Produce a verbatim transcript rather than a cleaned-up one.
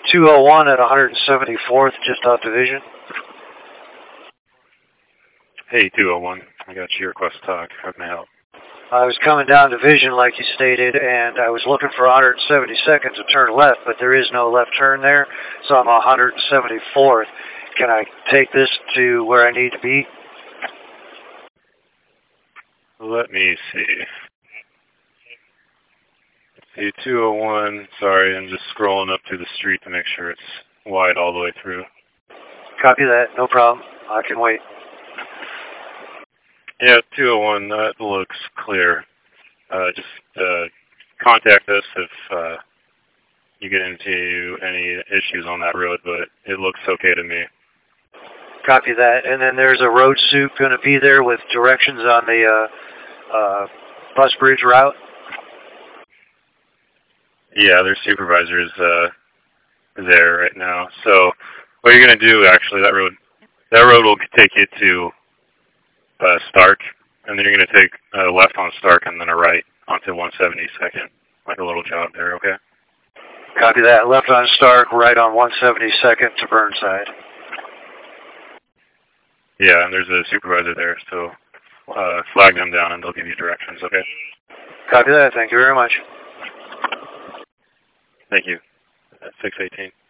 two oh one at one seventy-fourth, just off Division. Hey, two oh one. I got your request to talk. How can I help? I was coming down Division, like you stated, and I was looking for one seventy-second to turn left, but there is no left turn there, so I'm one seventy-fourth. Can I take this to where I need to be? Let me see. See, two oh one, sorry, I'm just scrolling up through the street to make sure it's wide all the way through. Copy that, no problem. I can wait. Yeah, two oh one, that looks clear. Uh, just uh, contact us if uh, you get into any issues on that road, but it looks okay to me. Copy that. And then there's a road suit going to be there with directions on the uh, uh, bus bridge route? Yeah, their supervisor's uh, there right now. So what you're going to do, actually, that road that road will take you to uh, Stark, and then you're going to take a left on Stark and then a right onto one seventy-second. Like a little job there, okay? Copy that. Left on Stark, right on one seventy-second to Burnside. Yeah, and there's a supervisor there, so uh, flag them down and they'll give you directions, okay? Copy that. Thank you very much. Thank you. six eighteen.